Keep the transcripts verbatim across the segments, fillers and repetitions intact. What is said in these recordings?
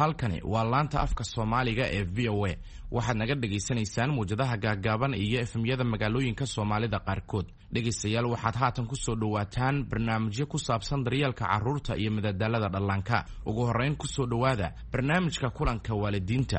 halkani waa laanta afka Soomaaliga ee V O A waxaad naga dhageysanaysaan muujadaha gaagaaban iyo efemyada magaalooyinka Soomaalida qaarkood. Dhageystayaal waxaad haatan ku soo dhawaataan barnaamijyo ku saabsan daryeelka carruurta iyo madadaalada dhallaanka. Ugu horeyn ku soo dhawaada barnaamijka kulanka waalidiinta.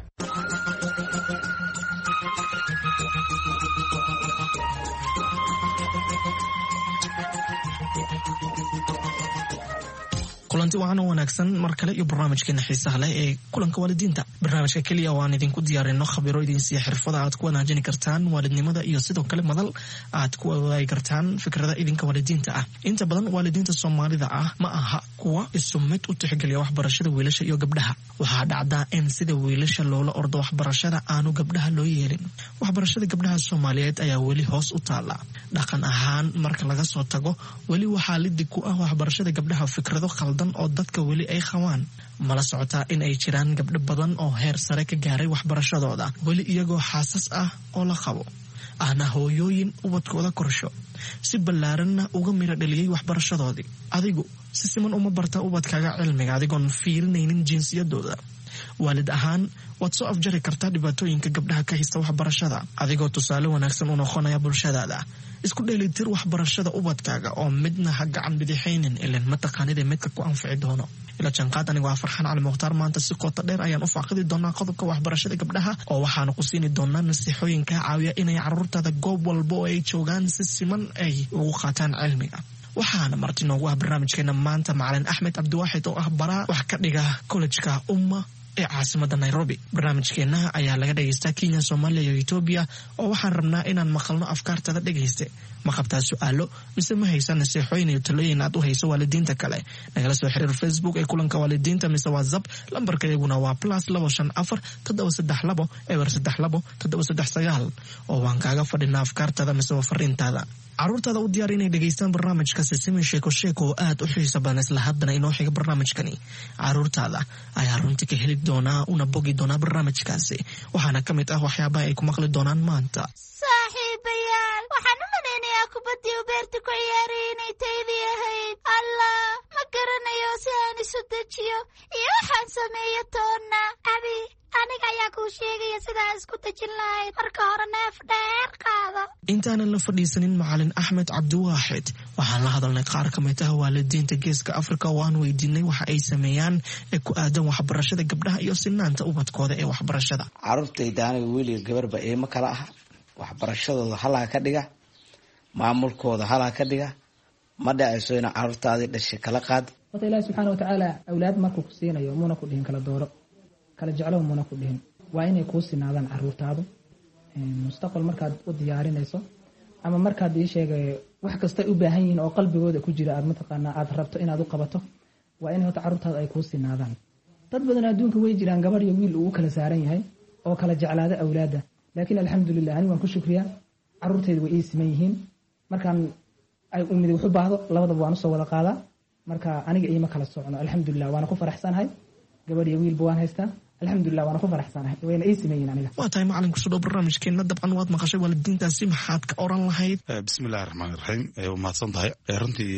kulanti waxaan wanaagsan mar kale iyo barnaamijkeena xiisaha leh ee kulanka waalidiinta. barnaamijka kaliya waan idinku diyaarino khabiro idin siiya xirfada aad ku wanaajin kartaan waalidnimada iyo sidoo kale madal aad ku wadaagi kartaan fikrada idinka waalidiinta ah. inta badan waalidiinta Soomaalida ah ma aha kuwa isu mid u tixgeliya waxbarashada wiilasha iyo gabdhaha. waxaa dhacda in sida wiilasha loola ordo waxbarashada aanu gabdhaha loo yeelin. waxbarashada gabdhaha Soomaaliyeed ayaa weli hoos u taala. dhaqan ahaan marka laga soo tago weli waxaa liddi ku ah waxbarashada gabdhaha fikrado khaldan oo dadka weli ay qabaan. mala socotaa in ay jiraan gabdho badan oo heer sare ka gaaray waxbarashadooda weli iyagoo xaasas ah oo la qabo ahna hooyooyin ubadkooda korsho si ballaaranna uga mira dhaliyay waxbarashadoodii. adigu si siman uma barta ubadkaaga cilmiga adigoon fiirinaynin jinsiyadooda. waalid ahaan waad soo afjari kartaa dhibaatooyinka gabdhaha ka haysta waxbarashada adigoo tusaale wanaagsan u noqonaya bulshadaada. isku dheelitir waxbarashada ubadkaaga oo midna ha gacan bidixaynin ilan mataqaanida midka ku anfici doono. ila janqaad anigu waa Farxaan Cali Mukhtaar. maanta si qoto dheer ayaan u faaqidi doonaa qodobka waxbarashada gabdhaha oo waxaanu ku siini doonaa nasiixooyin ka caawiya inay carruurtada goob walba oo ay joogaan si siman ay ugu qaataan cilmiga. waxaana marti noogu ah barnaamijkeena maanta macalin Axmed Cabdiwaaxid oo ah baraa wax ka dhiga kollejka Umma ee caasimada Nairobi. barnaamijkeena ayaa laga dhageystaa Kenya, Soomaaliya iyo Itoobiya oo waxaan rabnaa inaan maqalno afkaartada dhageyste. ma qabtaa su'aalo mise ma haysan nasiixooyin iyo talooyin aad u hayso waalidiinta kale? nagala soo xiriir Facebook ee kulanka waalidiinta mise WhatsApp. lambarka iyaguna waa plus laba shan afar toddoba saddex labo eber saddex labo toddoba saddex sagaal oo waan kaaga fadhinaa afkaartada mise fariintaada. carruurtaada u diyaar inay dhageystaan barnaamijka Sisimi Sheeko Sheeko oo aad u xiiso badan isla haddana inoo xiga barnaamijkani. carruurtaada ayaa runtii ka heli doonaa una bogi doonaa barnaamijkaasi. waxaana ka mid ah waxyaabaha ay ku maqli doonaan maanta. saaxiibayaal waxaan u malaynayaa kubaddii u beerta ku ciyaarayay inay taydii ahayd. allah ma garanayo si aan isu dejiyo iyo waxaan sameeyo toonna. abi aniga ayaa kuu sheegaya sidaa isku dejin lahayd. marka hore neef dheer qaado. intaanan la fadhiisanin macalin Axmed Cabdiwaaxid waxaan la hadalnay qaar ka mid ah waalidiinta Geeska Afrika oo aan weydiinay waxa ay sameeyaan ee ku aadan waxbarashada gabdhaha iyo sinaanta ubadkooda ee waxbarashada. carruurtayda aniga weliga gabarba eema kala ah. waxbarashadooda halaa ka dhiga, maamulkooda halaa ka dhiga. ma dhacayso in carruurtaadii dhashay kala qaad. wata ilaahi subxaana wa tacaala awlaad markuu ku siinayo muuna ku dhihin kala dooro kala jeclow muuna ku dhihin. waa inay kuu sinaadaan carruurtaadu mustaqbal markaad u diyaarinayso ama markaad ii sheegay wax kastay u baahan yihiin oo qalbigooda ku jira aad mataqaanaa aad rabto inaad u qabato. waa in horta carruurtaadu ay kuu sinaadaan. dad badan adduunka way jiraan gabadh iyo wiil uu kala saaran yahay oo kala jeclaada awlaadda. laakiin alxamdulilah anigu waan ku shukriyaa carruurtayda way ii siman yihiin. markaan ay umid wax u baahdo labadaba waan usoo wada qaadaa. marka aniga iima kala socono alxamdulilah waana ku faraxsanahay. gabadh iyo wiilba waan haystaa alxamdulilah waana ku faraxsanahay wayna ii siman yihiin aniga. waa tahay macalin kusoo dhow barnaamijkeena. dabcan waad maqashay waalidiintaasi maxaad ka oran lahayd? bismillahi raxmaani raxiim. waa mahadsan tahay. runtii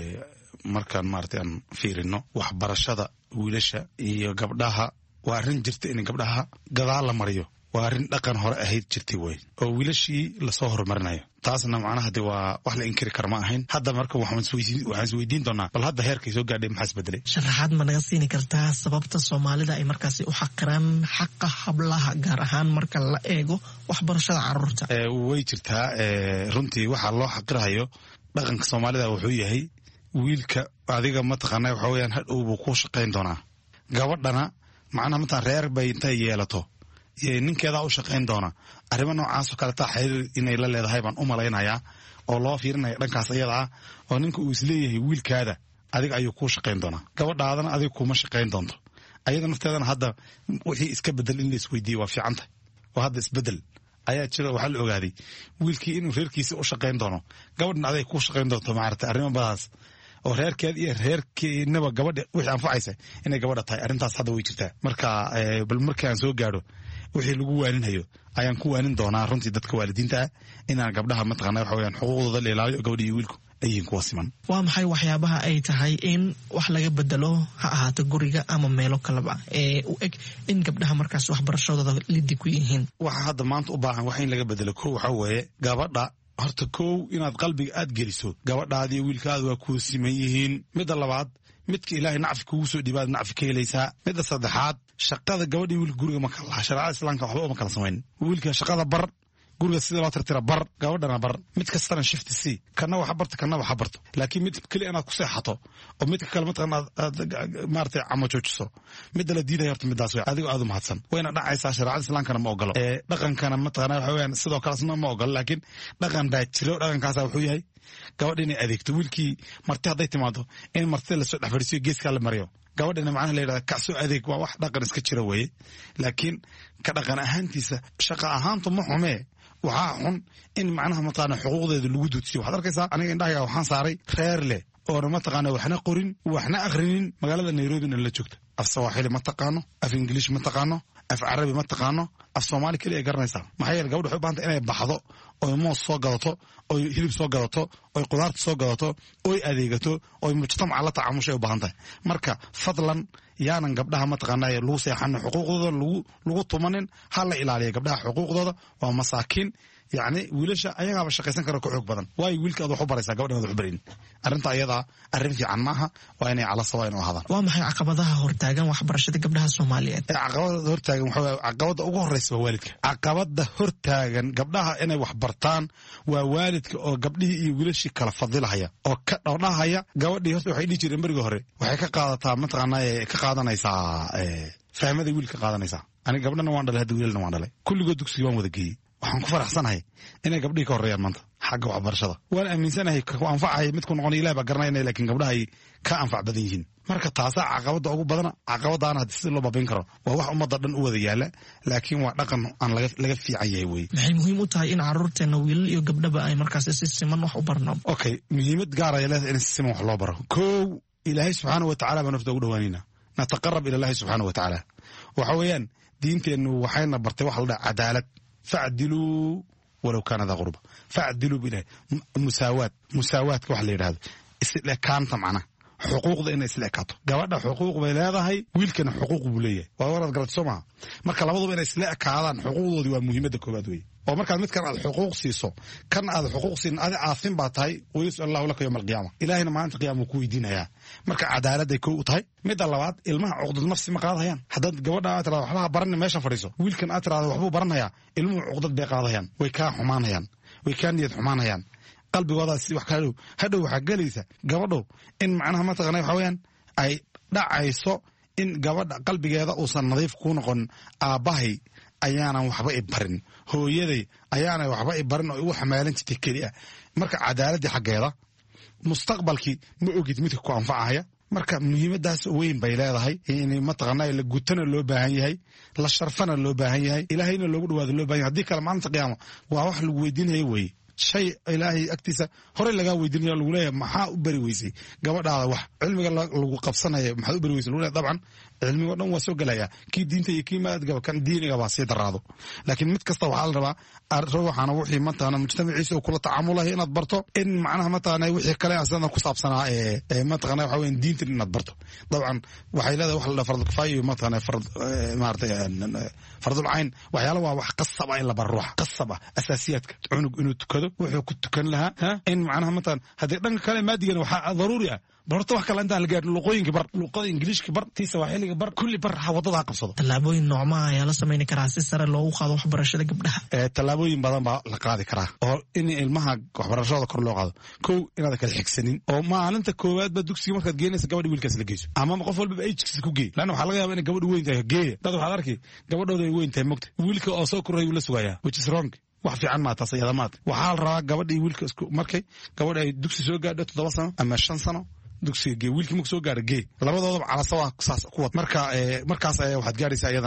markaan maaragtay aan fiirino waxbarashada wiilasha iyo gabdhaha waa arrin jirta in gabdhaha gadaal la mariyo. waa arrin dhaqan hore ahayd jirtay wey oo wiilashii lasoo horumarinayo. taasna macnaha de waa wax la inkiri kara ma ahayn. hadda marka waxaan isweydiin doonaa bal hadda heerkay soo gaadhay maxaa isbedelay. sharaxaad ma naga siini kartaa sababta Soomaalida ay markaasi u xaqiraan xaqa hablaha gaar ahaan marka la eego waxbarashada carruurta? way jirtaa. runtii waxaa loo xaqirahayo dhaqanka Soomaalida wuxuu yahay wiilka adiga mataqaanaa waxa weeyaan hadhow buu ku shaqayn doonaa. gabadhana macnaha mataa reer bay intay yeelato ninkeedaa u shaqayn doona. arrimo noocaasoo kaleta xiriir inay la leedahay baan u malaynayaa oo loo fiirinaya dhankaas iyada ah oo ninka uu isleeyahay wiilkaada adiga ayuu kuu shaqayn doonaa. gabadhaadana adiga kuma shaqayn doonto. ayada nafteedana hadda wixii iska bedel in la isweydiiye waa fiican tahay oo hadda isbedel ayaa jira. waxaa la ogaaday wiilkii inuu reerkiisa u shaqayn doono, gabadhna adiga kuu shaqayn doonto. maaragtay arrimo badaas oo reerkeed iyo reerkeenaba gabadha wixii anfacaysa inay gabadha tahay. arrintaas hadda way jirtaa. marka bal markii aan soo gaadho wixii lagu waaninhayo ayaan ku waanin doonaa runtii dadka waalidiinta ah inaan gabdhaha mataqaanaa waxa weeyaan xuquuqdooda la ilaaliyo gabadha iyo wiilku ayiin kuwa siman. waa maxay waxyaabaha ay tahay in wax laga bedelo ha ahaato guriga ama meelo kaleba ee u eg in gabdhaha markaas waxbarashadooda lidi ku yihiin? waxa hadda maanta u baahan wax in laga bedelo kow waxa weeye gabadha horta kow inaad qalbiga aad geliso gabadhaadiiyo wiilkaada waa kuu siman yihiin. midda labaad midka ilaahay nacfi kugu soo dhibaad nacfi ka helaysaa. midda saddexaad shaqada gabadhii wiilka guriga ma kala laha shareecada islaamka waxba uma kala samayn. wiilka shaqada bar guriga sida loo tirtira bar gabadhana bar mid kastana shifti si kana waxa barto kana waxa barto laakiin mid kale inaad ku seexato oo midka kale mataqaana maartay camo joojiso mid la diiday horta midaas way adigu aad u mahadsan wayna dhacaysaa shareecada islaamkana ma ogolo ee dhaqankana mataqaana waxa weeyaan sidoo kale ma ogolo laakiin dhaqan baa jiro dhaqankaas wuxuu yahay gabadha inay adeegto wiilkii marti hadday timaado in martida la soo dhaxfariisiyo geeska la mariyo gabadhina macnaha la yidhahda kacsoo adeeg waa wax dhaqan iska jira weeye laakiin ka dhaqan ahaantiisa shaqa ahaantu ma xumee waxaa xun in macnaha mataqaana xuquuqdeeda lagu duudsiyo waxaad arkaysaa aniga indhahayaa waxaan saaray reer leh oona mataqaana waxna qorin waxna akhrinin magaalada nairobina la joogta af sawaaxili ma taqaano af ingiliish ma taqaano af carabi ma taqaano af soomaali keliya garanaysaa maxaa yeele gabadha waxay u baahanta inay baxdo oy moos soo gadato oy hilib soo gadato oy qudaarta soo gadato oy adeegato oy mujtamaca la tacaamushay u baahan tahay marka fadlan yaanan gabdhaha mataqaanaa lagu seexanin xuquuqdooda lagu lagu tumanin ha la ilaaliya gabdhaha xuquuqdooda waa masaakiin yacni wiilasha ayagaaba shaqaysan kara ka xoog badan waayo wiilka aad wax u baraysaa gabadhan aad wax barayn arrinta ayadaa arrin fiican maaha waa inay cala sawa inuu ahaadaan. waa maxay caqabadaha hortaagan waxbarashada gabdhaha Soomaaliyeed? caqabada hortaagan waxa weeye caqabada ugu horreysa waa waalidka. caqabada hortaagan gabdhaha inay wax bartaan waa waalidka oo gabdhihii iyo wiilashii kala fadilahaya oo ka dhowdhahaya gabadhii horta waxay dhihi jireen berigii hore waxay ka qaadataa mataqaanaa ka qaadanaysaa fahmada wiilka qaadanaysaa. aniga gabdhana waan dhalay hadda wiilna waan dhalay kulligood dugsiga waan wada geeyey waxaan ku faraxsanahay inay gabdhihii ka horreeyaan maanta xagga waxbarashada waan aaminsanahay ku anfacaya midku noqon ilaah baa garanayna laakiin gabdhaha ay ka anfac badan yihiin marka taasaa caqabada ugu badana caqabadaana haddii sida loo baabayn karo waa wax ummadda dhan u wada yaala laakiin waa dhaqan aan laga laga fiican yahay weye. maxay muhiim u tahay in carruurteena wiilal iyo gabdhaba ay markaas si siman wax u barno? okay muhiimad gaar ay leedahay in si siman wax loo baro. kow ilaahay subxaana wa tacaala baa nafta ugu dhawaanayna nataqarab ila ilaahi subxaana wa tacaala waxa weeyaan diinteennu waxayna bartay waxa la dhaha cadaalad facdiluu walow kaana daa qurba facdiluu bilahi musaawaad musaawaadka wax la yidhahdo isla ekaanta macnaha xuquuqda inay isla ekaato gabadha xuquuq bay leedahay wiilkana xuquuq buu leeyahay waa waraad garat soo maha marka labaduba inay isla ekaadaan xuquuqdoodii waa muhiimadda koobaad weye oo markaad midkan aad xuquuq siiso kan aad xuquuq siin adi caafin baa tahay wayusal allahu laka yowma alqiyaama ilaahina maalinta qiyaama wuu ku weydiinayaa marka cadaaladday kow u tahay midda labaad ilmaha cuqdad nafsi ma qaadahayaan haddaad gabadha aad tirahdo waxbaha barani meesha fadhiiso wiilkan aad tirahdo waxbuu baranhayaa ilmuhu cuqdad bay qaadahayaan way kaa xumaanayaan way kaa niyad xumaanayaan qalbigoodaas wax ka hadhow hadhow waxaa gelaysa gabadhow in macnaha mataqana waxa weeyaan ay dhacayso in gabadha qalbigeeda uusan nadiif kuu noqon aabbahay ayaanan waxba i barin hooyaday ayaanay waxba i barin oo igu xamaalan jirtay keliya marka cadaaladii xaggeeda mustaqbalkii ma ogid midka ku anfacahaya marka muhiimadaas weyn bay leedahay in mataqaanaa la gutana loo baahan yahay la sharfana loo baahan yahay ilaahayna loogu dhawaado loo baahan yahay haddii kale maalinta qiyaama waa wax lagu weydiinaya weeye shay ilaahay agtiisa horey lagaa weydiinaya lagu leeyahay maxaa u bari weysay gabadhaada wax cilmiga lagu qabsanaya maxaad u bari weysay lagu leeyahay dabcan cilmigo dhan waa soo gelaya kii diinta iyo kii maadgaba kan diiniga baa sii daraado laakiin mid kasta waxaa la rabaa ruuxana wixii mataqaana mujtamaciisa uu kula tacaamulahay inaad barto in macnaha mataqaana wixii kale asana ku saabsanaa ee mataqaana waxa weyn diinta inaad barto dabcan waxay leedahay wax la dhaha fardul kifaaya iyo mataqaana fard maartay fardul cayn waxyaalo waa wax qasab ah in la baro ruuxa qasab ah asaasiyaadka cunug inuu tukado wuxuu ku tukan lahaa in macnaha mataqaana haddii dhanka kale maadigana waxaa daruuri ah barto wax kale intaan la gaarin luqooyinka bar luqada ingiliishka bar tiisa waxiliga bar kulli bar wadada qabsado. tallaabooyin noocma ayaa la samayn karaa si sare loogu qaado waxbarashada gabdhaha? ee tallaabooyin badan baa la qaadi karaa oo in ilmaha waxbarashada kor loo qaado. kow inaad kala xigsanin oo maalinta koowaad ba dugsiga markaad geenaysa gabadha wiilkaas la geyso ama qof walba age ku geey laana waxaa laga yaabaa in gabadhu weyn tahay geey dad waxaad arkay gabadhooda ay weyn tahay mogta wiilka oo soo koray la sugayaa which is wrong wax fiican ma taas iyadamaad waxaa la rabaa gabadha iyo wiilka isku markay gabadha ay dugsi soo gaadho toddoba sano ama shan sano dugsiga gee wiilkii markuu soo gaaro gee labadoodaba calasa waa saas ku wad marka markaas ayaa waxaad gaaraysaa iyadana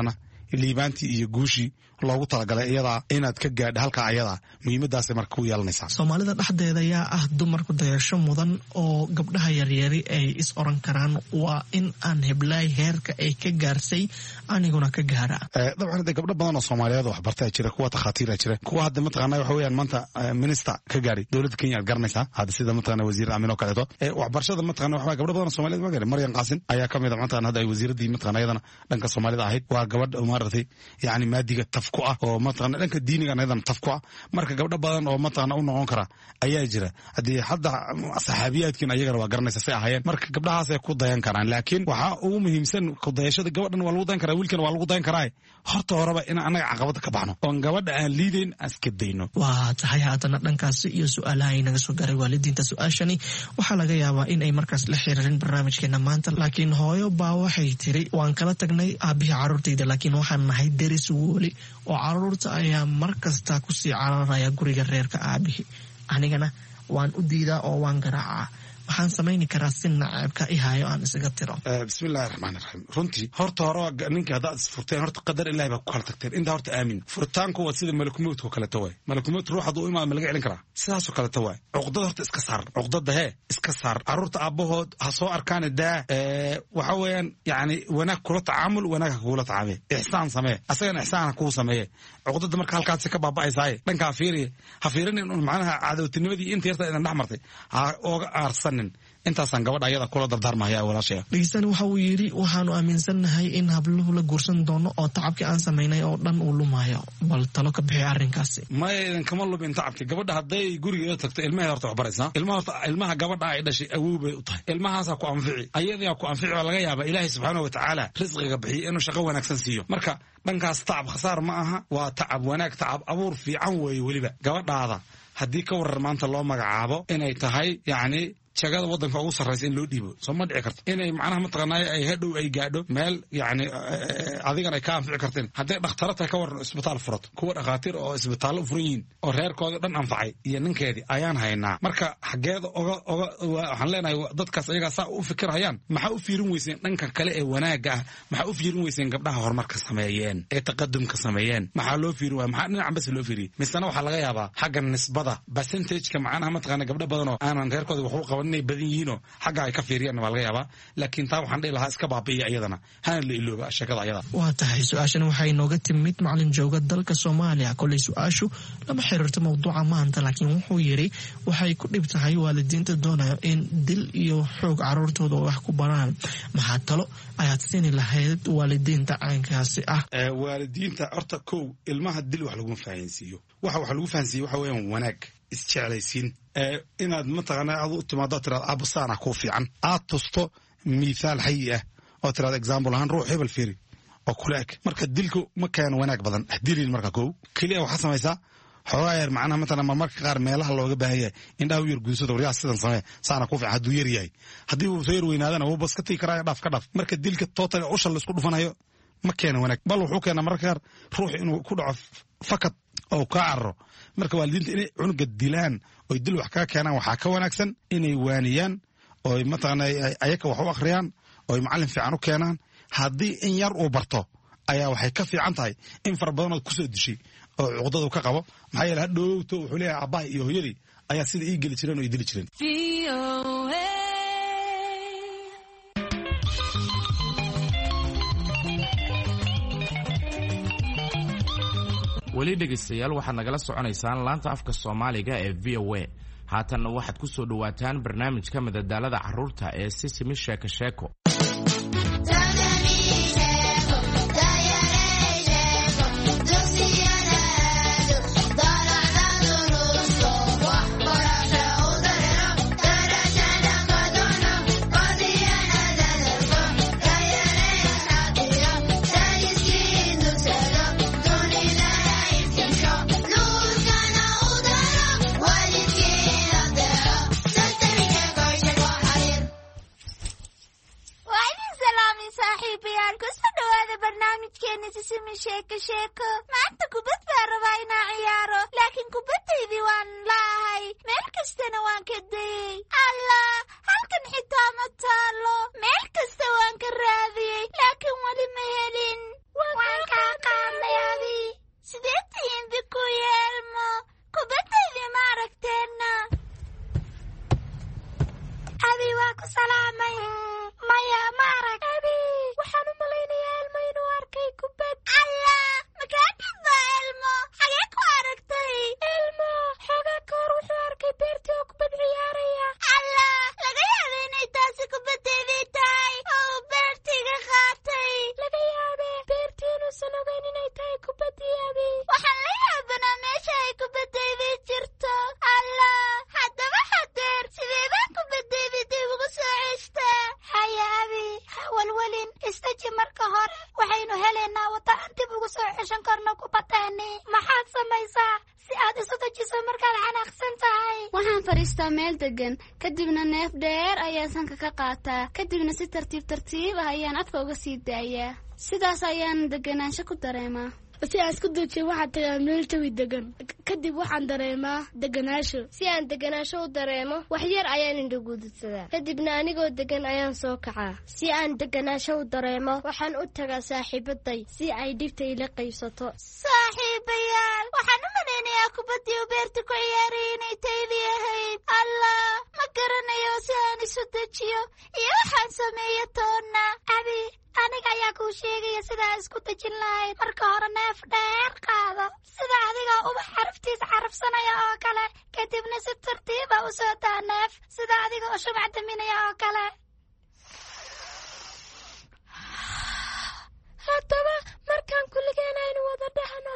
liibaantii iyo guushii loogu talagalay iyadaa inaad ka gaadho halkaa ayadaa muhiimadaasay marka ku yeelanaysaa. Soomaalida dhexdeeda ayaa ah dumarku dayasho mudan oo gabdhaha yaryari ay is oran karaan waa in aan heblaay heerka ay ka gaarsay aniguna ka gaara. dabcan de gabdho badan oo Soomaaliyeed wax bartay jira, kuwa takhaatiir jira, kuwa hadda mataqaanaa waxa weeyaan maanta minister ka gaari dowladda Kenya aad garanaysaa hadda sida mataqaanaa wasiir Aamin oo kaleeto waxbarashada mataqaanaa waxa gabdho badan oo Soomaaliyeed ma gaari. Maryam Qaasin ayaa kamid ah mataqaanaa hadda ay wasiiradii mataqaanaa ayadana dhanka Soomaalida ahayd, waa gabadh maartay yaani maadiga tafku ah oo mataqaanaa dhanka diiniga ayadana tafku ah. marka gabdho badan oo mataqaanaa u noqon kara ayaa jira. hadii hadda saxaabiyaadkiin ayagana waa garanaysaa say ahaayeen, marka gabdhahaas ay ku dayan karaan. laakiin waxa ugu muhiimsan ku dayashada gabadhan waa lagu dayan karaa, wiilkan waa lagu dayan karaa. horta horeba in anaga caqabada ka baxno oo gabadha aan liidayn aska dayno. waa tahay haddana dhankaasi iyo su'aalaha inaga soo garay waalidiinta. su-aashani waxaa laga yaabaa in ay markaas la xiriirin barnaamijkeena maanta, laakiin hooyo baa waxay tiri waan kala tagnay aabihii carruurtayda laakiin waxaan nahay deris weli oo carruurta ayaa mar kasta kusii cararaya guriga reerka aabihii, anigana waan u diidaa oo waan garaacaa. waxaan samayni karaa si naceebka ihaayo aan isaga tiro. bismillahi raxmaani raxiim. runtii horta hore ninka haddaad isfurteen horta qadar ilaahi baa ku kala tagteen. intaa horta aamin. furitaanku waa sida malakumowdka oo kaleeto waay. malakumowd ruux hadduu imaado ma laga celin karaa? sidaasoo kaleeto waay. cuqdada horta iska saar, cuqdada hee iska saar. carruurta aabbahood ha soo arkaan daa waxa weeyaan yani wanaag kula tacaamul, wanaag ha kugula tacaamee, ixsaan samee, asagana ixsaan ha kuu sameeye. cuqdada marka halkaasi ka baaba'aysaaye dhankaa fiiriye ha fiirinin un macnaha cadowtinimadii inta yarta idan dhex martay ha ooga aarsanin. intaasaan gabadha ayada kula dardaarmahaya walaashaya. dhegeystaani waxa uu yidhi waxaanu aaminsannahay in habluhu la guursan doono oo tacabkii aan samaynay oo dhan uu lumayo, bal talo ka bixi arrinkaasi. maya idan kama lumin tacabki. gabadha hadday gurigeeda tagto ilmaheeda horta waxbaraysaa. ilmaha horta ilmaha gabadha ay dhashay awow bay u tahay. ilmahaasaa ku anfici, ayadaa ku anfici baa laga yaabaa ilaahay subxaanahu watacaala risqiga bixiyo inuu shaqo wanaagsan siiyo. marka dhankaas tacab khasaar ma aha, waa tacab wanaag, tacab abuur fiican weeye. weliba gabadhaada haddii ka warar maanta loo magacaabo inay tahay yacni jagada waddanka ugu sarraysa in loo dhiibo, soo ma dhici karto. inay macnaha mataqaanaa ay hadhow ay gaadho meel yacni adigana ay ka anfici karteen. hadday dhakhtaro tahay ka waran isbitaal furato, kuwa dhakhaatiir oo isbitaallo u furan yihiin oo reerkooda dhan anfacay iyo ninkeedii ayaan haynaa. marka xaggeeda oga oga waxaan leenahay dadkaas ayagaa saa u fikirhayaan, maxaa u fiirin weyseen dhanka kale ee wanaagga ah? maxaa u fiirin weyseen gabdhaha horumarka sameeyeen ee taqadumka sameeyeen? maxaa loo fiirin waaya? maxaa dhinacan bas loo fiiriyey? misena waxaa laga yaabaa xagga nisbada percentageka macnaha mataqaana gabdho badanoo aanan reerkooda wax u qaban inay badan yihiinoo xagga ay ka fiiriyaan waa laga yaabaa. laakiin taa waxaan dhihi lahaa iska baabi'iya iyadana, hana la ilooba sheekada ayada. waa tahay su-aashan waxay inooga timid macalin jooga dalka Soomaaliya. kolay su-aashu lama xiriirto mawduuca maanta, laakiin wuxuu yidhi waxay ku dhib tahay waalidiinta doonayo in dil iyo xoog carruurtooda wax ku baraan. maxaa talo ayaad siini lahayd waalidiinta caynkaasi ah? waalidiinta horta kow ilmaha dil wax laguma fahansiiyo. waxa wax lagu fahansiiyo waxa weeyaan wanaag, isjeclaysiin, inaad mataqaanaa aad u timaado tiraad abusaana kuu fiican, aad tusto mithaal xayi ah oo tiraad example ahaan ruux hebel fiiri oo kula eg. marka dilku ma keeno wanaag badan, dilin marka kow keliya waxaa samaysaa xoogaa yar macnaha matala marmarka qaar meelaha looga baahan yahay indhaha u yar guunsada waryaa sidan samee saana ku fiican hadduu yar yahay. haddii uu soo yar weynaadana wuu bas ka tigi karaayo dhaaf ka dhaaf. marka dilka total usha la isku dhufanayo ma keeno wanaag, bal wuxuu keenaa mararka qaar ruux inuu ku dhaco fakad oo kaa cararo. marka waalidiinta inay cunuga dilaan oy dil wax kaga keenaan waxaa ka wanaagsan inay waaniyaan oy mataqaana ayaka wax u akhriyaan oy macallin fiican u keenaan. haddii in yar uu barto ayaa waxay ka fiican tahay in fara badanood kusoo dishay oo cuqdadu ka qabo. maxaa yeele hadhowto wuxuu leeyahay aabbaha iyo hooyadii ayaa sida ii geli jireen oo ii dili jireen. weli dhegaystayaal waxaad nagala soconaysaan laanta afka Soomaaliga ee V O A. haatanna waxaad ku soo dhawaataan barnaamijka madadaalada carruurta ee Sisimi Sheeko Sheeko. sheeko sheeko maanta kubad baa rabaa inaa ciyaaro laakiin kubaddaydii waan laahay meel kastana waan ka dayey allah halkan xitaa ma taalo meel kasta waan ka raadiyey laakiin weli ma helin waan kaa qaadnay abi. Sidee tihiin biku iyo Elmo? Kubaddaydii ma aragteenna? Abi waa ku salaamay. Maya ma arag. Abi waxaan u malaynayaa Elmo inuu arkay kubad. Allah makaa dhibba Elmo. Xagee ku aragtay? Elmo xoogaa ka hor wuxuu arkay beertii oo kubad ciyaaraya. Allah laga yaaba inay taasi kubaddeedii tahay oo beertiiga qaatay. Laga yaabe beertii inuusan ogeyn inay tahay kubaddii abi. Waxaan la yaabanaa meesha ay kubaddeedii jirto. Allah haddaba hadeer sidee baa kubaddeedii dib ugu soo ceshtaa? Haya abi ha walwalin istaji marka hore waxaynu helaynaa wada aan dib ugu soo ceshan karno kubaddeeni. Maxaad samaysaa si aad isu dajiso markaad xanaaqsan tahay? Waxaan fadhiistaa meel degan, kadibna neef dheer ayaan sanka ka qaataa, kadibna si tartiib tartiib ah ayaan afka uga sii daayaa. Sidaas ayaan deganaansho ku dareemaa. Si aan isku dajiyo waxaan tagaa meel jawi degan, kadib waxaan dareemaa deganaasho. Si aan deganaasho u dareemo wax yar ayaan indhagududsadaa, kadibna anigoo degan ayaan soo kacaa. Si aan deganaasho u dareemo waxaan u tagaa saaxiibaday si ay dhibta ila qaybsato. Saaxiibayaal waxaan u malaynayaa kubaddii u beerta ku ciyaarayay inay taydii ahayd. Allah ma garanayo si aan isu dejiyo iyo waxaan sameeyo toonna. Abi aniga ayaa kuu sheegaya sidaa isku dejin lahayd. Marka hore neef dheer qaado sida adiga ubax xaraftiis carabsanaya oo kale, kadibna si tartiiba u soo daa neef sida adiga oo shumac daminaya oo kale. Haddaba markaan kulligeen aynu wada dhahno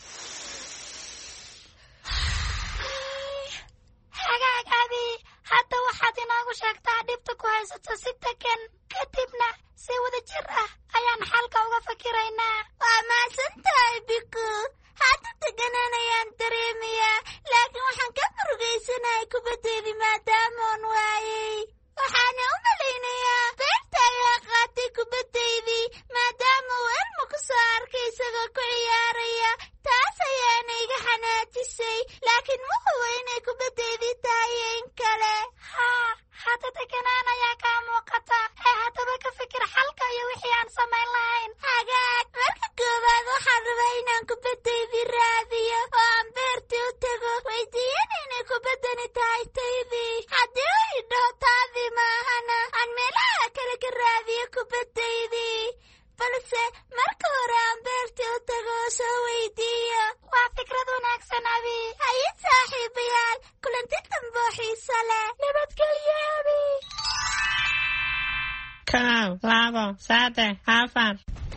hagaag abi, hadda waxaad inoogu sheegtaa dhibta ku haysato si degan, kadibna si wada jir ah ayaan xalka uga fakiraynaa. Waa mahadsantahay biku. Hadda deganaan ayaan dareemayaa, laakiin waxaan ka murugaysanahay kubaddeedii maadaama oon waayey. Waxaana u malaynayaa beerta ayaa qaatay kubaddaydii maadaama uu Elmo ku soo arkay isagoo ku ciyaaraya. Taas ayaana iga xanaajisay, laakiin ma hubo inay kubaddeedii tahay in kale. Haa hadda deganaan ayaa kaa muuqata. Ee haddaba ka fikir xalka iyo wixii aan samayn lahayn. Hagaag marka koowaad waxaan rabaa inaan kubaddaydii raadiyo oo aan beertii u tago weydiiyana inay kubaddani tahay taydii. Haddii uu idhaho taadii maahana aan meelaha kale ka raadiyo kubaddaydii, balse marka hore aan beertii u tago oo soo weydiiyo. Waa fikrad wanaagsan abi. Haye saaxiibayaal kulanti dambe oo xiiso leh. Nabadgelyo abi. Kow labo saddex afar.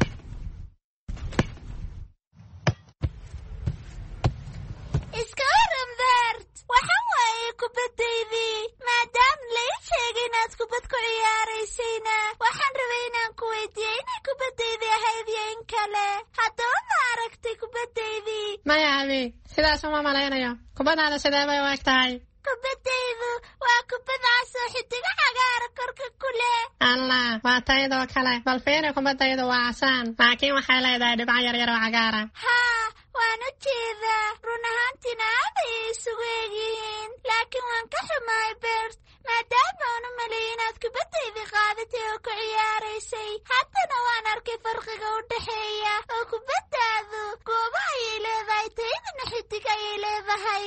Iska waran beert, waxaan waayey kubaddaydii maadaam la ii sheegay inaad kubad ku ciyaaraysayna. Waxaan rabay inaan ku weydiiyey inay kubaddaydii ahayd iyo in kale. Haddaba ma aragtay kubaddaydii? Maya abi sidaas uma malaynayo. Kubaddaada sidee bay u eg tahay? Kubaddaydu waa kubadaas oo xidiga cagaara korka ku leh. Allah waa taydoo kale, bal fiiri kubaddaydu waa casaan laakiin waxay leedahay dhibco yaryar oo cagaara. Haa waan u jeedaa, run ahaantiina aad ayay isugu egyihiin, laakiin waan ka xumahay beert maadaama aan u maleeyay inaad kubaddaydii qaadatay oo ku ciyaaraysay. Haddana waan arkay farqiga u dhexeeya oo kubaddaadu goobo ayay leedahay, tayduna xidig ayay leedahay.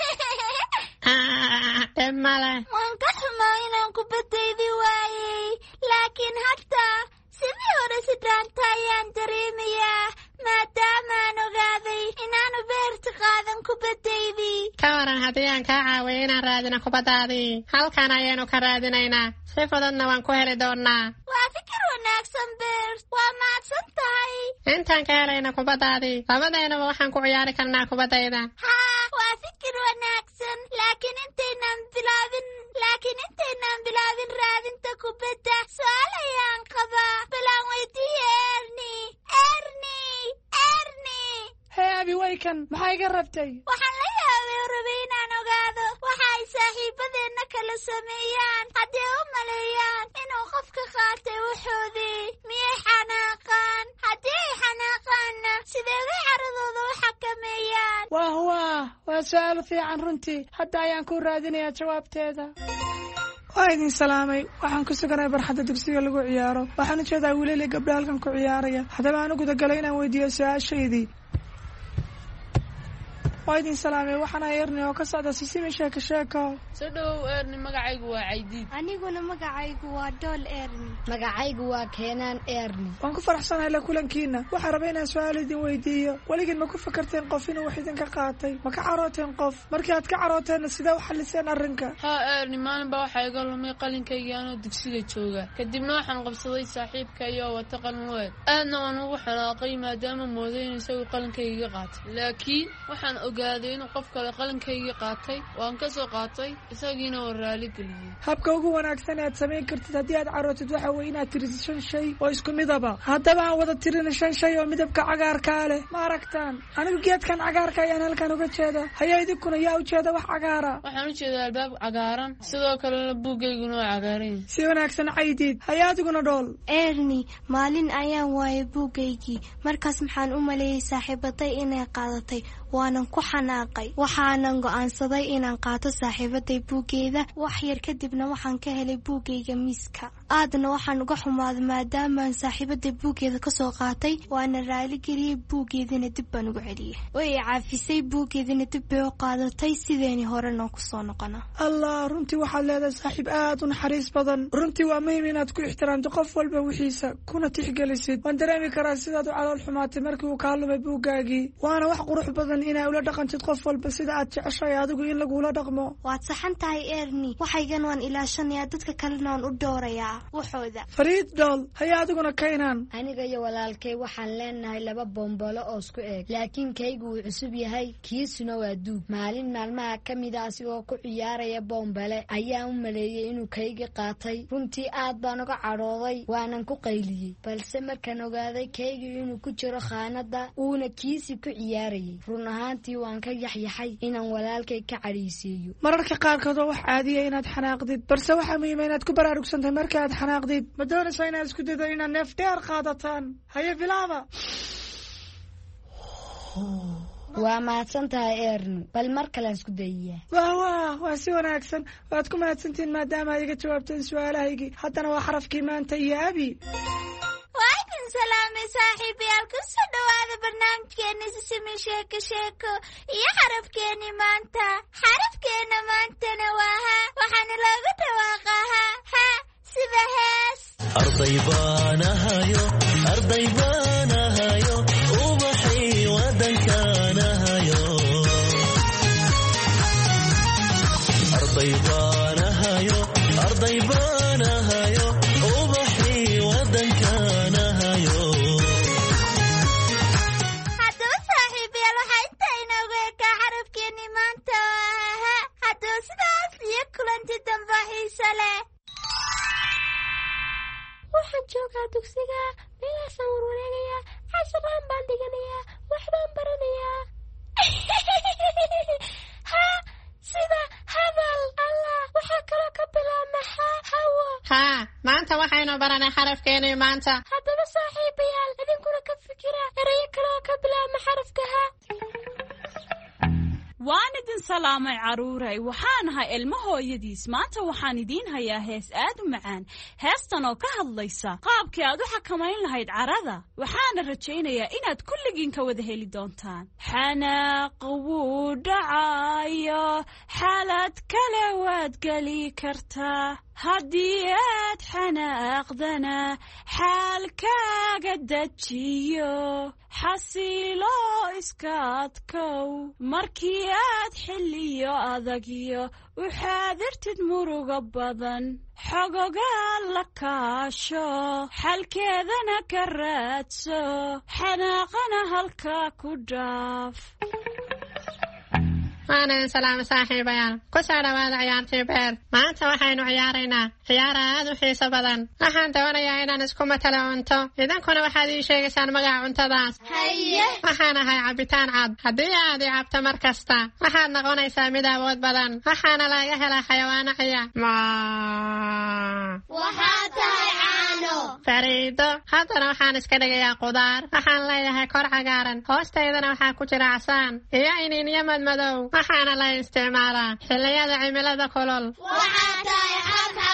Dhib male. Waan ka xumaa inaan kubaddaydii waayey, laakiin hadda sidii hore si dhaanta ayaan dareemayaa maadaama aan ogaaday inaanu beerta qaadan kubaddaydii. Ka waran haddii aan kaa caawiyo inaan raadino kubaddaadii? Halkan ayaanu ka raadinaynaa, si fududna waan ku heli doonnaa. Waa fikir wanaagsan beert, waa mahadsan tahay. Intaan ka helayna kubaddaadii labadeennaba waxaan ku ciyaari karnaa kubaddayda. Haa waa fikir wanaagsan, laakiin intaynaan bilaabin laakiin intaynaan bilaabin raadinta kubadda su'aal ayaan qabaa. Balaan weydiiye Erni. Erni Erni hee abi waykan maxaa iga rabtay? Waxaan la yaabay oo rabay inaan ogaado waxa ay saaxiibadeenna kala sameeyaan haddii u maleeyaan inuu qofka qaatay wuxoodii. Miyay xanaaqaan? Haddii ay xanaaqaanna sidee bay caradooda u xakameeyaan? wah wah waa su'aal fiican runtii. Hadda ayaan ku raadinayaa jawaabteeda. waa idin salaamay waxaan ku suganay barxadda dugsiga lagu ciyaaro waxaan u jeedaa wiilal iyo gabdho halkan ku ciyaaraya haddaba aan u gudagalay inaan weydiiyo su-aashaydii waa idin salaamay waxaan ahay erni oo ka socda sisimi sheeko sheeko soo dhowow erni magacaygu waa caydiid aniguna magacaygu waa dool erni magacaygu waa keenaan erni waan ku faraxsanahay la kulankiina waxaan rabay inaan su-aal idin weydiiyo weligiin ma ku fakarteen qof inuu wax idinka qaatay ma ka carooteen qof markii aad ka carooteenna sidee u xalliseen arrinka haa erni maalinba waxaa iga lumay qalinkaygii anoo dugsiga jooga kadibna waxaan qabsaday saaxiibkaiyo wata qalin weed aadna waan ugu xanaaqay maadaama mooday in isagu qalinkayga iga qaatay laakiin waxaan ogaaday inuu qof kale qalinkaygii qaatay waan ka soo qaatay isagiina waa raali geliyey habka ugu wanaagsan ee aad samayn kartid haddii aad carootid waxa weeye inaad tirisid shan shay oo isku midaba haddaba aan wada tirina shan shay oo midabka cagaarkaa leh ma aragtaan anigu geedkan cagaarka ayaan halkan uga jeeda hayaa idinkuna yaa ujeeda wax cagaara waxaan u jeedaa albaab cagaaran sidoo kalena buuggayguna waa cagaaran si wanaagsan caydiid hayaa adiguna dhool erni maalin ayaan waayay buuggaygii markaas maxaan u maleeyey saaxiibaday inay qaadatay waanan ku xanaaqay waxaanan go'aansaday inaan qaato saaxiibaday buuggeeda wax yar kadibna waxaan ka helay buuggayga miiska aadna waxaan uga xumaaday maadaamaan saaxiibaday buuggeeda ka soo qaatay waana raaligeliyey buuggeedina dib baan ugu celiyey way caafisay buuggeedina dib bay u qaadatay sideeni horena ku soo noqona allah runtii waxaad leedahay saaxiib aad u naxariis badan runtii waa muhiim inaad ku ixtiraamto qof walba wixiisa kuna tixgelisid waan dareemi karaa sidaad u calool xumaatay markii uu kaa lumay buuggaagii waana wax qurux badan inaa ula dhaqantid qof walba sida aad jeceshahay adigu in lagula dhaqmo waad saxan tahay erni waxaygan waan ilaashanayaa dadka kalena waan u dhowrayaa waxooda fariid dhool hayaa adiguna kaynaan aniga iyo walaalkay waxaan leenahay laba bombolo oo isku eeg laakiin kaygu wuu cusub yahay kiisuna waa duug maalin maalmaha ka mida asigoo ku ciyaaraya bombale ayaan u maleeyey inuu kaygi qaatay runtii aad baan uga cadhooday waanan ku qayliyey balse markaan ogaaday kaygii inuu ku jiro khaanada uuna kiisi ku ciyaarayay run ahaantii waan ka yaxyaxay inaan walaalkay ka cadhaysiiyo mararka qaarkood waa wax caadiya inaad xanaaqdid balse waxaa muhiima inaad ku baraarugsantahay marka aad xanaaqdid ma doonaysaa inaad isku daydo inaad neef dheer qaadataan haye bilaaba waa mahadsan tahay erni bal mar kalean isku dayiyaa wah wah waa si wanaagsan waad ku mahadsantihiin maadaama ad iga jawaabteen su-aalahaygii haddana waa xarafkii maanta iyo abi waa idin salaamay saaxiibayaal ku soo dhawaada barnaamijkeeni sisimi sheeko sheeko iyo xarafkeeni maanta xarafkeena maantana waa ha waxaana loogu dhawaaqaa ha ha sida hees arday baanahayo arday baanahayo ubaxay wadankaanahayo arday baanahayo arday baanahayo ubaxay wadankaanahayo haddaba saaxiibayaal waxaa inta inoogu ekaa xarafkeeni maanta waa ha haddaba sidaas iyo kulanti dambe xiiso leh waxaan joogaa dugsiga meelaasaan warwareegayaa casharaan baan dhiganayaa waxbaan baranayaa ha sida hadal allah waxaa kaloo ka bilaabma ha hawa haa maanta waxaynu baranay xarafkeenii maanta haddaba saaxiibayaal idinkuna ka fikira erayo kaloo ka bilaabma xarafka ha waan idin salaamay caruuray waxaan ahay ilmo hooyadiis maanta waxaan idiin hayaa hees aad u macaan heestan oo ka hadlaysa qaabkii aad u xakamayn lahayd carada waxaana rajaynayaa inaad kulligiin ka wada heli doontaan xanaaq wuu dhacayo xaalad kale waad geli kartaa haddii aad xanaaqdana xaalkaaga dejiyo xasiilo iska adkow markii aad xilliyo adagyo u xaadirtid muruga badan xogogaa la kaasho xalkeedana ka raadso xanaaqana halkaa ku dhaaf waana idin salaamay saaxiibayaal ku soo dhawaada ciyaartii beer maanta waxaynu ciyaaraynaa ciyaar aad u xiiso badan waxaan doonayaa inaan isku matalo cunto idinkuna waxaad ii sheegaysaan magaca cuntadaas haye waxaan ahay cabitaan cad haddii aad i cabto mar kasta waxaad noqonaysaa mid awood badan waxaana laga helaa xayawaano ciya waxaa tahay caano fariido haddana waxaan iska dhigayaa qudaar waxaan leeyahay kor cagaaran hoostaydana waxaa ku jira casaan iyo iniinyo madmadow waxaana la isticmaalaa xilliyada cimilada kulul waxaa tahay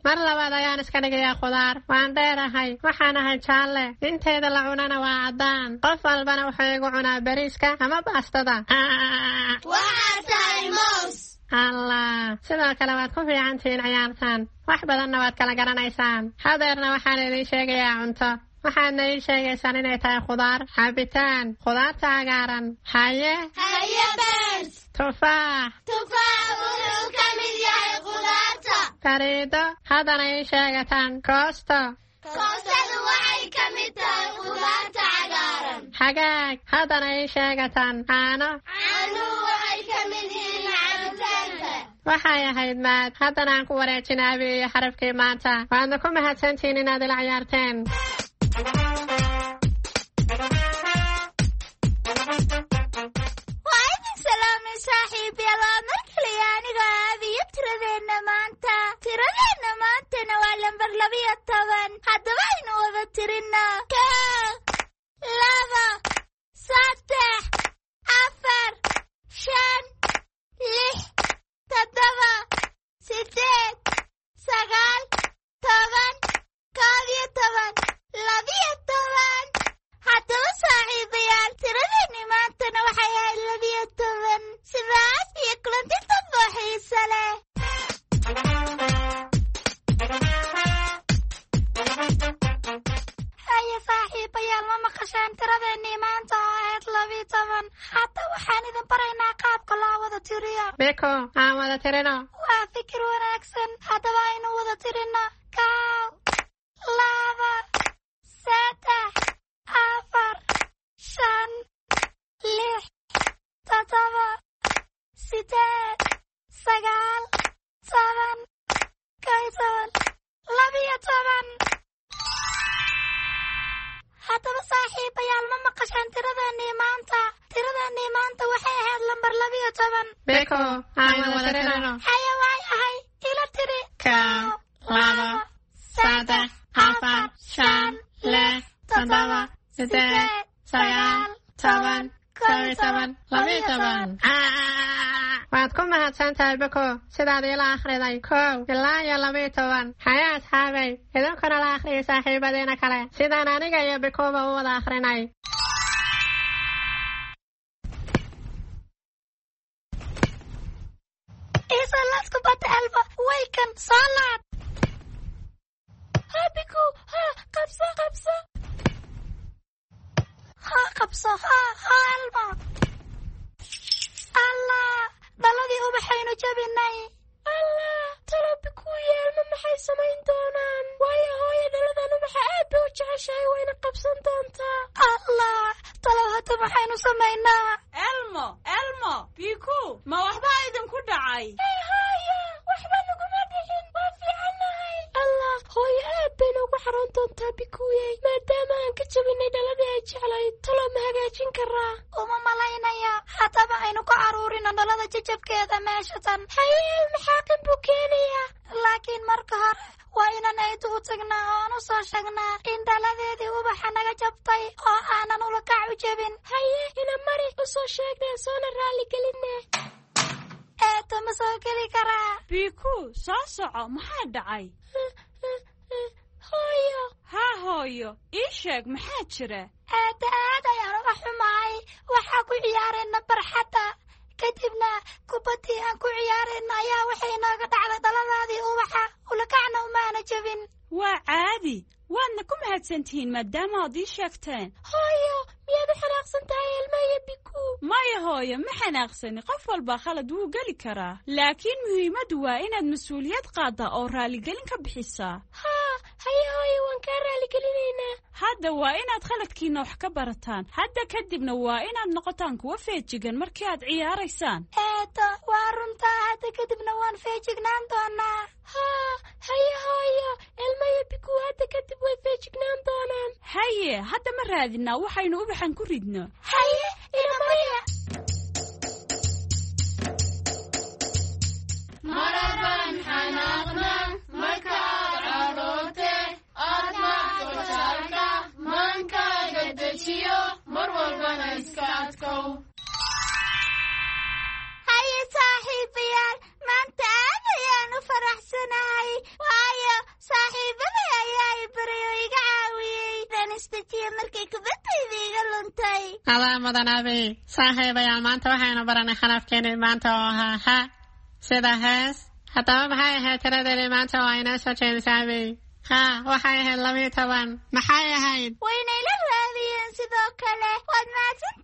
mar labaad ayaan iska dhigayaa khudaar waan dheerahay waxaan ahay jaalle inteeda la cunana waa caddaan qof walbana wuxuu igu cunaa bariiska ama baastada waxaad tahay moos allah sidoo kale waad ku fiican tihiin ciyaartaan wax badanna waad kala garanaysaan hadeerna waxaan idiin sheegayaa cunto waxaadna ii sheegaysaan inay tahay khudaar cabitaan khudaarta cagaaran haye haye beers tufaax tufaax wuxuu ka mid yahay khudaarta bariido haddana ii sheegataan koosto koostadu waxay ka mid tahay khudaarta cagaaran xagaag haddana ii sheegataan caano caanuhu waxay ka mid yihiin cabitaanka waxay ahayd maad haddana aan ku wareejinaa abi iyo xarafkii maanta waadna ku mahadsantihiin inaad ila ciyaarteen waa idin salaamay saaxiibayaal waa mar kaliya anigoo aabiyo tiradeenna maanta tiradeenna maantana waa lambar labiyo toban haddaba aynu wada tirinno kow laba saddex afar shan lix toddoba sideed sagaal toban koob iyo toban labiyo toban haddaba saaxiibayaal tiradeenni maantana waxay ahayd labiyo toban sidaas iyo kulanti danboo xiise leh haye saaxiibayaal ma maqashaan tiradeenni maanta oo ahayd labiyo toban hadda waxaan idin baraynaa qaabka loo wada tiriyo biko aan wada tirino waa fikir wanaagsan haddaba aynu wada tirino kow laba saddex afar shan lix toddoba sideed sagaal toban kow iyo toban labiyo toban haddaba saaxiibayaal ma maqashaan tiradeenii maanta tiradeenii maanta waxay ahayd lambar labiyo toban biko aan wada tirino haye waay ahay ila tiri kow laba saddex afar shan lix toddoba sideed sagaal toban kow iyo toban labiyo toban waad ku mahadsan tahay biko sidaad iila akhriday kow ilaa iyo labiyo toban haye asxaabay idinkuna la akhriyay saaxiibadiina kale sidaan aniga iyo bikoba u wada akhrinay isalaadku bata alba waykan soo laad ha biko ha qabso qabso ha qabso ha ha alba allah dhaladii ubaxaynu jabinay allah talo bikuu yeelma maxay samayn doonaan waayo hooyo dhaladan ubaxa aad bay u jeceshahay wayna qabsan doontaa allah talo hadda maxaynu samaynaa elmo elmo biku ma waxbaa idinku dhacay haya waxba naguma dhicin waa fiicannahay allah hooyo aad bayna ugu xaroon doontaa bikuuyey maadaama aan ka jabinay dhaladii ay jeclayd talo ma hagaajin karaa uma malaynaya haddaba aynu ku caruurino dhalada jajabkeeda meesha tan haye maxaaqin buu keenayaa laakiin marka hore waa inaan aydu u tagnaa oo aan u soo sheegnaa in dhaladeedii ubaxa naga jabtay oo aanan ulakac u jebin haye ina mari u soo sheegnee soona raaligelinne eeto ma soo geli karaa biku soo soco maxaa dhacay hooyo haa hooyo ii sheeg maxaa jira aada aad ayaan uga xumahay waxaa ku ciyaarayna barxadda kadibna kubaddii aan ku ciyaarayna ayaa waxay nooga dhacday dhaladaadii ubaxa ulakacna umaana jebin waa caadi waadna ku mahadsantihiin maadaama aad ii sheegteen hooyo miyaad u xanaaqsan tahay elma iyo biku maya hooyo ma xanaaqsani qof walba khalad wuu geli karaa laakiin muhiimaddu waa inaad mas-uuliyad qaaddaa oo raaligelin ka bixisaa haa haye hooyo waan kaa raaligelineynaa hadda waa inaad khaladkiina wax ka barataan hadda kadibna waa inaad noqotaan kuwa feejigan markii aad ciyaaraysaan eeto waa runtaa hadda kadibna waan feejignaan doonaa haa haye hooyo elma iyo biku hadda kadib way feejignaan doonaan haye hadda ma raadinaa waxaynu ubaxan ku ridno haye ina mariya marabaan xanaaqna markaad cadhoote aadna gojalka maankaaga dejiyo mar walbana iska adkow haye saaxiibayaal maanta aad ayaan u faraxsanahay waayo adaa mudan abi saaxiibayaal maanta waxaynu baranay xarafkeeni maanta oo ahaa ha sida hees haddaba maxay ahayd tiradeeni maanta oo aynoo soo jeedisay abi ha waxay ahayd labiyo toban maxay ahayd waynayla raadiyeen sidoo kale waad mahadsan